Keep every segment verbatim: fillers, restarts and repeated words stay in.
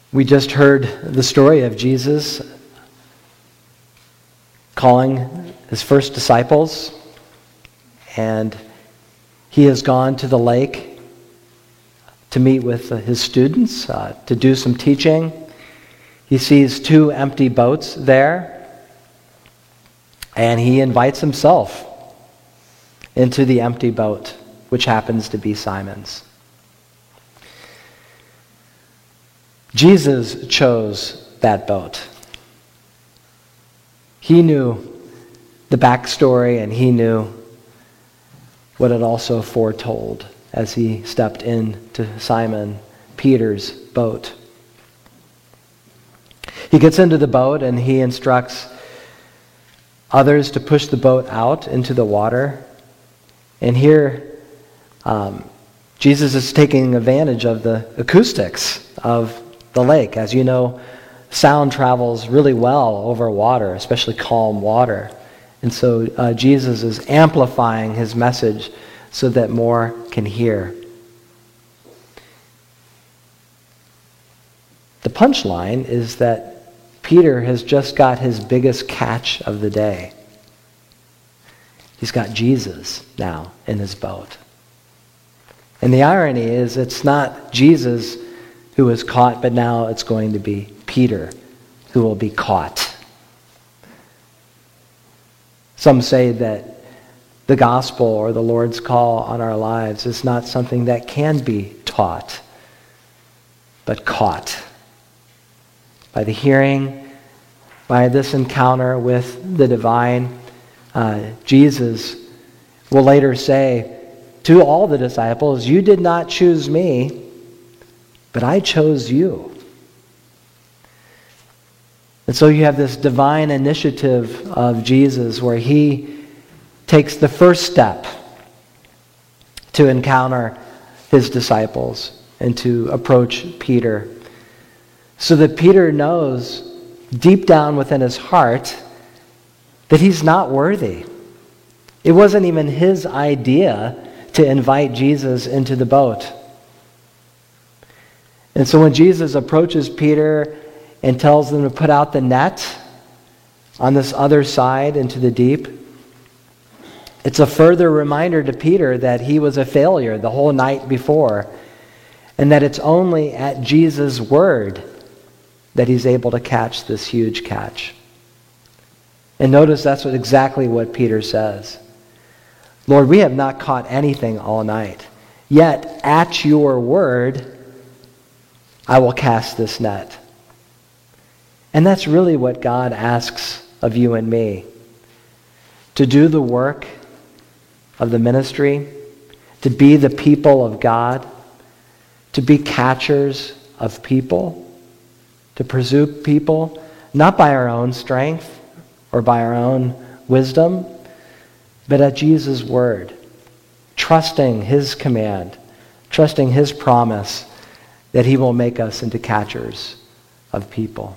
We just heard the story of Jesus calling his first disciples, and he has gone to the lake to meet with his students, uh, to do some teaching. He sees two empty boats there, and he invites himself into the empty boat, which happens to be Simon's. Jesus chose that boat. He knew the backstory, and he knew what it also foretold as he stepped into Simon Peter's boat. He gets into the boat and he instructs others to push the boat out into the water. And here, um, Jesus is taking advantage of the acoustics of the lake. As you know, sound travels really well over water, especially calm water. And so uh, Jesus is amplifying his message so that more can hear. The punchline is that Peter has just got his biggest catch of the day. He's got Jesus now in his boat. And the irony is it's not Jesus who is caught, but now it's going to be Peter who will be caught. Some say that the gospel or the Lord's call on our lives is not something that can be taught, but caught. By the hearing, by this encounter with the divine, uh, Jesus will later say to all the disciples, "You did not choose me, but I chose you." And so you have this divine initiative of Jesus where he takes the first step to encounter his disciples and to approach Peter, so that Peter knows deep down within his heart that he's not worthy. It wasn't even his idea to invite Jesus into the boat. And so when Jesus approaches Peter and tells them to put out the net on this other side into the deep, it's a further reminder to Peter that he was a failure the whole night before, and that it's only at Jesus' word that he's able to catch this huge catch. And notice that's what, exactly what Peter says. "Lord, we have not caught anything all night, yet at your word I will cast this net." And that's really what God asks of you and me. To do the work of the ministry, to be the people of God, to be catchers of people, to pursue people, not by our own strength or by our own wisdom, but at Jesus' word, trusting his command, trusting his promise that he will make us into catchers of people.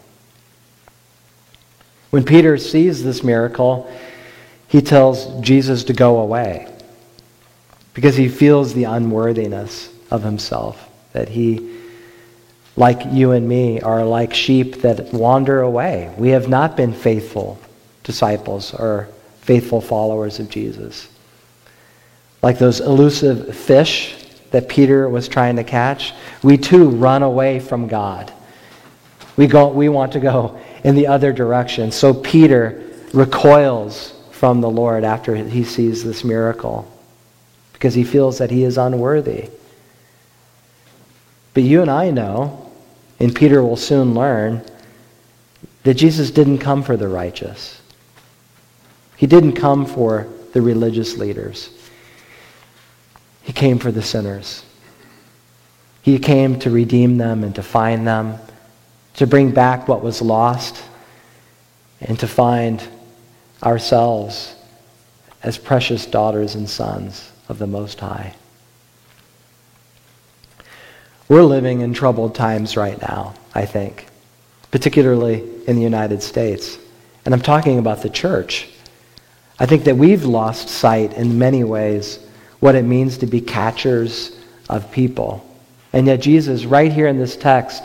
When Peter sees this miracle, he tells Jesus to go away because he feels the unworthiness of himself, that he, like you and me, are like sheep that wander away. We have not been faithful disciples or faithful followers of Jesus. Like those elusive fish that Peter was trying to catch, we too run away from God. We go. We want to go in the other direction. So Peter recoils from the Lord after he sees this miracle because he feels that he is unworthy. But you and I know, and Peter will soon learn, that Jesus didn't come for the righteous. He didn't come for the religious leaders. He came for the sinners. He came to redeem them and to find them, to bring back what was lost, and to find ourselves as precious daughters and sons of the Most High. We're living in troubled times right now, I think, particularly in the United States. And I'm talking about the church. I think that we've lost sight in many ways what it means to be catchers of people. And yet Jesus, right here in this text,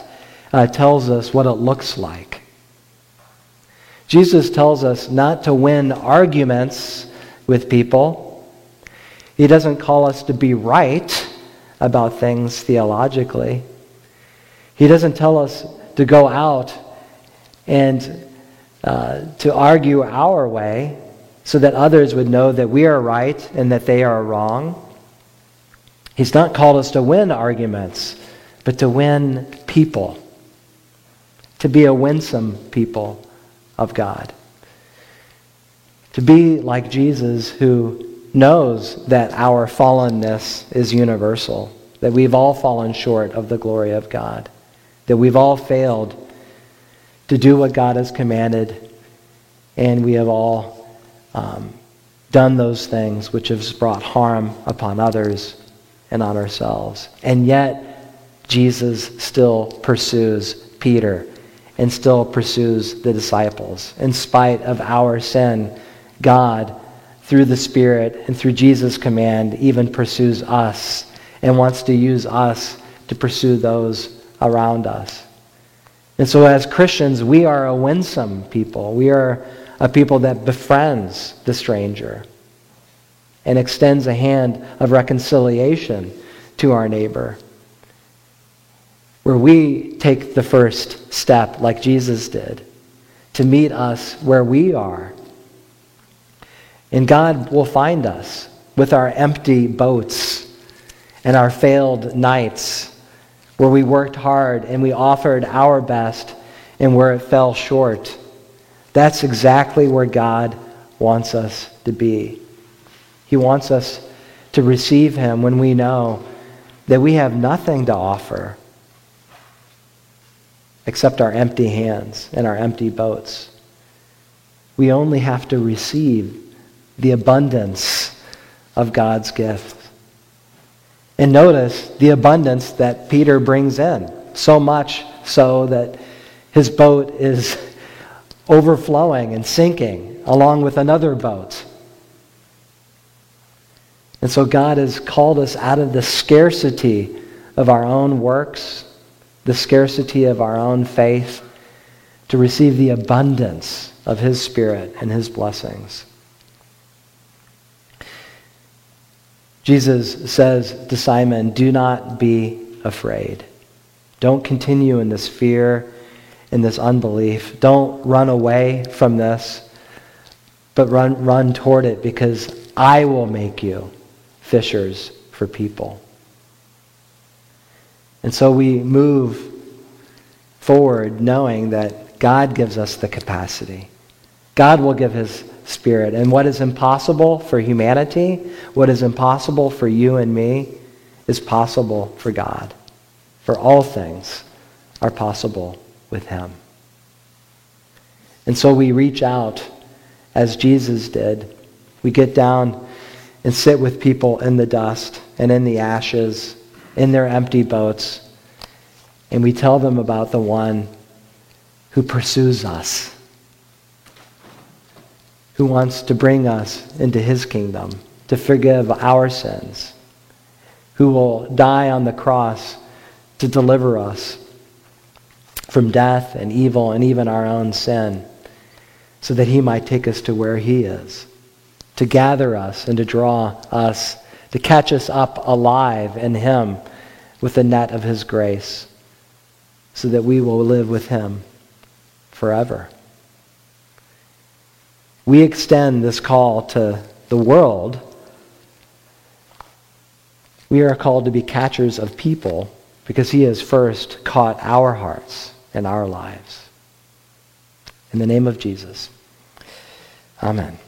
uh, tells us what it looks like. Jesus tells us not to win arguments with people. He doesn't call us to be right about things theologically. He doesn't tell us to go out and uh, to argue our way so that others would know that we are right and that they are wrong. He's not called us to win arguments, but to win people, to be a winsome people of God, to be like Jesus, who knows that our fallenness is universal, that we've all fallen short of the glory of God, that we've all failed to do what God has commanded, and we have all um, done those things which have brought harm upon others and on ourselves. And yet, Jesus still pursues Peter and still pursues the disciples. In spite of our sin, God, through the Spirit and through Jesus' command, even pursues us and wants to use us to pursue those around us. And so as Christians, we are a winsome people. We are a people that befriends the stranger and extends a hand of reconciliation to our neighbor, where we take the first step, like Jesus did, to meet us where we are. And God will find us with our empty boats and our failed nights, where we worked hard and we offered our best and where it fell short. That's exactly where God wants us to be. He wants us to receive him when we know that we have nothing to offer except our empty hands and our empty boats. We only have to receive the abundance of God's gift. And notice the abundance that Peter brings in, so much so that his boat is overflowing and sinking along with another boat. And so God has called us out of the scarcity of our own works, the scarcity of our own faith, to receive the abundance of his Spirit and his blessings. Jesus says to Simon, do not be afraid. Don't continue in this fear, in this unbelief. Don't run away from this, but run, run toward it, because I will make you fishers for people. And so we move forward knowing that God gives us the capacity. God will give his Spirit. And what is impossible for humanity, what is impossible for you and me, is possible for God. For all things are possible with him. And so we reach out as Jesus did. We get down and sit with people in the dust and in the ashes, in their empty boats, and we tell them about the one who pursues us, who wants to bring us into his kingdom, to forgive our sins, who will die on the cross to deliver us from death and evil and even our own sin, so that he might take us to where he is, to gather us and to draw us, to catch us up alive in him with the net of his grace, so that we will live with him forever. We extend this call to the world. We are called to be catchers of people because he has first caught our hearts and our lives. In the name of Jesus, amen.